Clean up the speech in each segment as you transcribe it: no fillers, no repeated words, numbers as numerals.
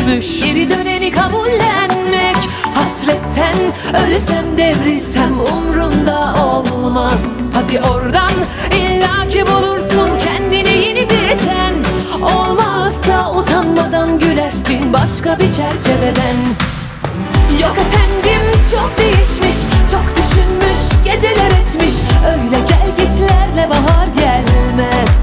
görülmüş. Geri döneni kabullenmek, hasretten ölsem devrilsem umrunda olmaz. Hadi oradan illaki bulursun kendini yeni bir ten. Olmazsa utanmadan gülersin başka bir çerçeveden. Yok efendim çok değişmiş, çok düşünmüş, geceler etmiş. Öyle gel gitlerle bahar gelmez.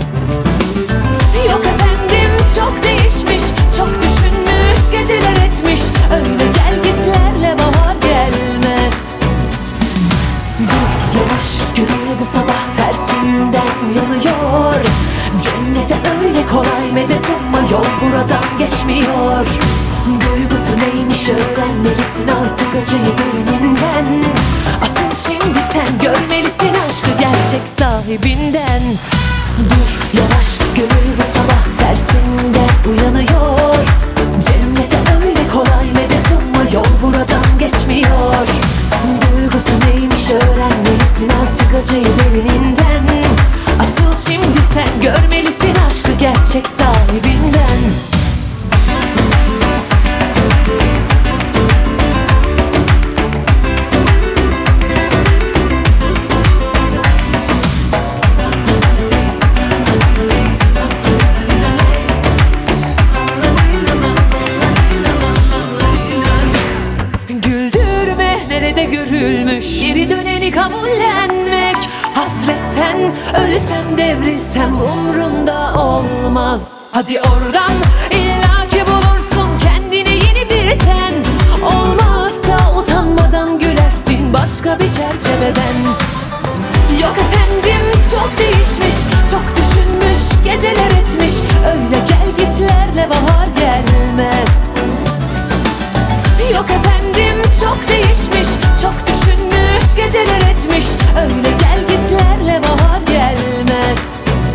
Yok efendim çok değişmiş, çok düşünmüş, geceler etmiş. Öyle gel gitlerle bahar gelmez. Dur yavaş, gönül bu sabah tersinden uyanıyor. Cennete öyle kolay medet umma, yol buradan geçmiyor. Duygusu neymiş öğrenmelisin artık acıyı derininden. Asıl şimdi sen görmelisin aşkı gerçek sahibinden. Dur yavaş, gönül bu sabah tersinden uyanıyor. Cennete öyle kolay medet umma, yol buradan geçmiyor. Duygusu neymiş öğrenmelisin artık acıyı derininden. Asıl şimdi sen görmelisin aşkı gerçek sahibinden. Güldürme nerede görülmüş, geri döneni kabullenmek, hasretten ölsem devrilsem umrunda olmaz. Hadi oradan illaki bulursun kendini yeni bir ten. Olmazsa utanmadan gülersin başka bir çerçeveden. Yok efendim çok değişmiş, çok düşünmüş, geceler etmiş. Öyle gel gitlerle bahar gelmez. Yok efendim çok değişmiş, çok düşünmüş, geceler etmiş. Öyle gel gitlerle bahar gelmez.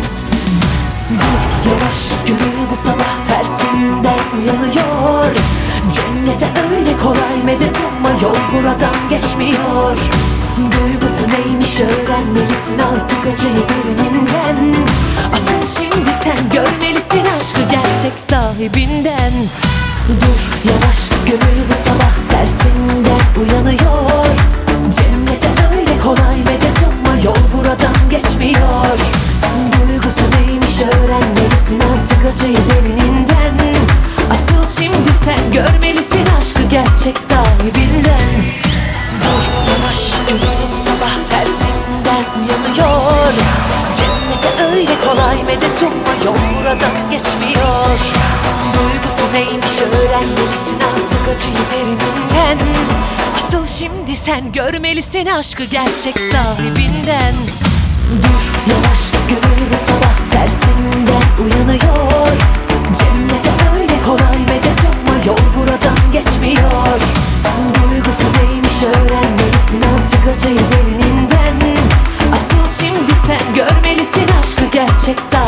Dur yavaş, gönül bu sabah tersinden uyanıyor. Cennete öyle kolay medet umma, yol buradan geçmiyor. Duygusu neymiş öğrenmelisin artık acıyı derininden. Asıl şimdi sen görmelisin aşkı gerçek sahibinden. Dur yavaş, gönül bu sabah tersinden uyanıyor. Cennete öyle kolay medet umma, yol buradan geçmiyor. Duygusu neymiş öğrenmelisin artık acıyı derininden. Asıl şimdi sen görmelisin aşkı gerçek sahibinden. Dur yavaş, gönül bu sabah tersinden uyanıyor. Cennete öyle kolay medet umma, yol buradan geçmiyor. Duygusu neymiş öğrenmelisin artık acıyı derininden. Asıl şimdi sen görmelisin aşkı gerçek sahibinden. Dur yavaş, gönül bu sabah tersinden uyanıyor. Cennete öyle kolay medet umma, yol buradan geçmiyor. Duygusu neymiş öğrenmelisin artık acıyı derininden. Asıl şimdi sen görmelisin aşkı gerçek sahibinden.